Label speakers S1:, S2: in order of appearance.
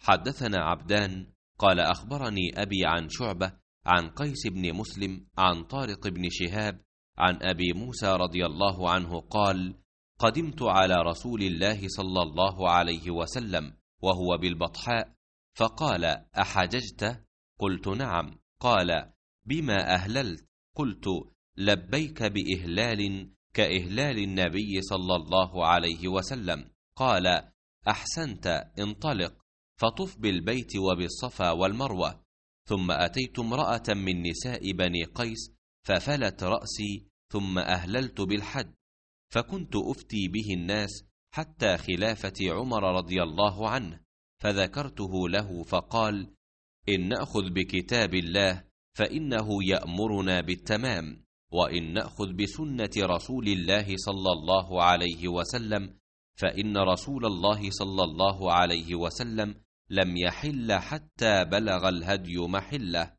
S1: حدثنا عبدان قال أخبرني أبي عن شعبة عن قيس بن مسلم عن طارق بن شهاب عن أبي موسى رضي الله عنه قال: قدمت على رسول الله صلى الله عليه وسلم وهو بالبطحاء، فقال: أحججت؟ قلت: نعم. قال: بما أهللت؟ قلت: لبيك بإهلال كإهلال النبي صلى الله عليه وسلم. قال: أحسنت، انطلق فطف بالبيت وبالصفا والمروة. ثم أتيت امرأة من نساء بني قيس ففلت رأسي، ثم أهللت بالحج، فكنت أفتي به الناس حتى خلافة عمر رضي الله عنه، فذكرته له فقال: إن نأخذ بكتاب الله فإنه يأمرنا بالتمام، وإن نأخذ بسنة رسول الله صلى الله عليه وسلم فإن رسول الله صلى الله عليه وسلم لم يحل حتى بلغ الهدي محله.